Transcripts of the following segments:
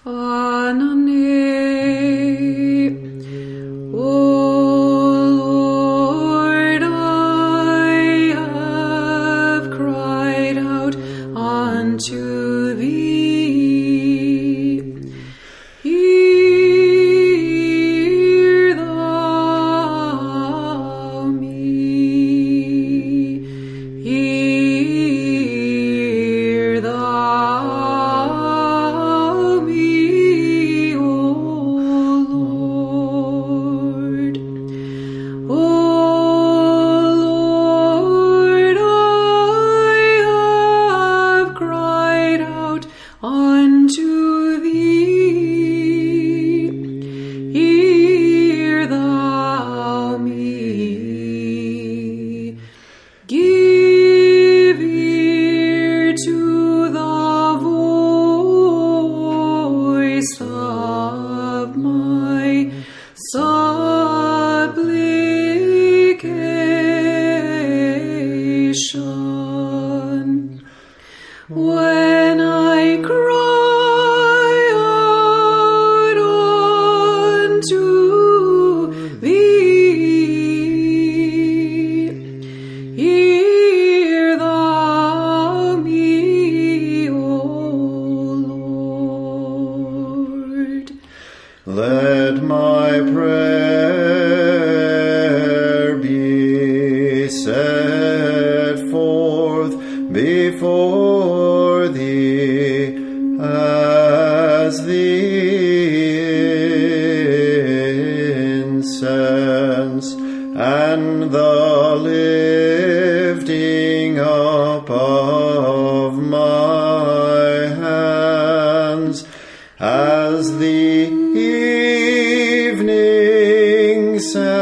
Anane. O Lord, I have cried out unto thee. Hear thou me. Hear thou me, O Lord. O Lord, I have cried out unto thee. Hear thou me. Give ear to the voice of my supplication. When I cry out unto thee, hear thou me, O Lord. Let my prayer be set forth before thee as the incense, and the lifting up of my hands as the evening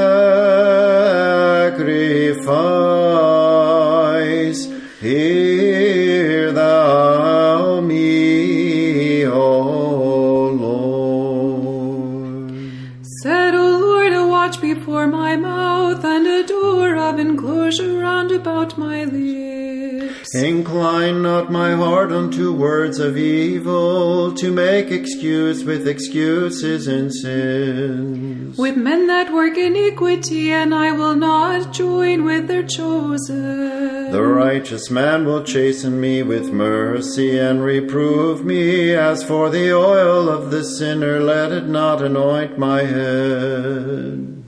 sacrifice. Hear thou me, O Lord. Set, O Lord, a watch before my mouth, and a door of enclosure round about my lips. Incline not my heart unto words of evil, to make excuse with excuses and sins. With men that work iniquity, and I will not join with their chosen. The righteous man will chasten me with mercy, and reprove me. As for the oil of the sinner, let it not anoint my head.